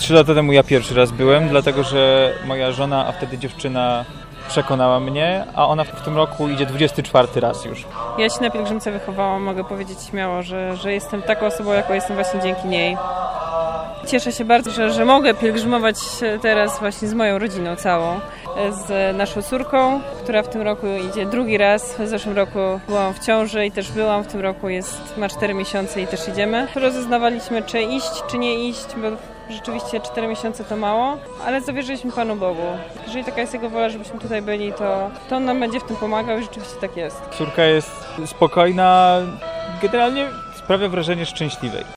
3 lata temu ja pierwszy raz byłem, dlatego że moja żona, a wtedy dziewczyna, przekonała mnie, a ona w tym roku idzie 24 raz już. Ja się na pielgrzymce wychowałam, mogę powiedzieć śmiało, że jestem taką osobą, jaką jestem właśnie dzięki niej. Cieszę się bardzo, że mogę pielgrzymować teraz właśnie z moją rodziną całą, z naszą córką, która w tym roku idzie drugi raz. W zeszłym roku byłam w ciąży i też byłam, w tym roku ma 4 miesiące i też idziemy. Rozeznawaliśmy, czy iść, czy nie iść, bo rzeczywiście 4 miesiące to mało, ale zawierzyliśmy Panu Bogu. Jeżeli taka jest Jego wola, żebyśmy tutaj byli, to On nam będzie w tym pomagał i rzeczywiście tak jest. Córka jest spokojna, generalnie sprawia wrażenie szczęśliwej.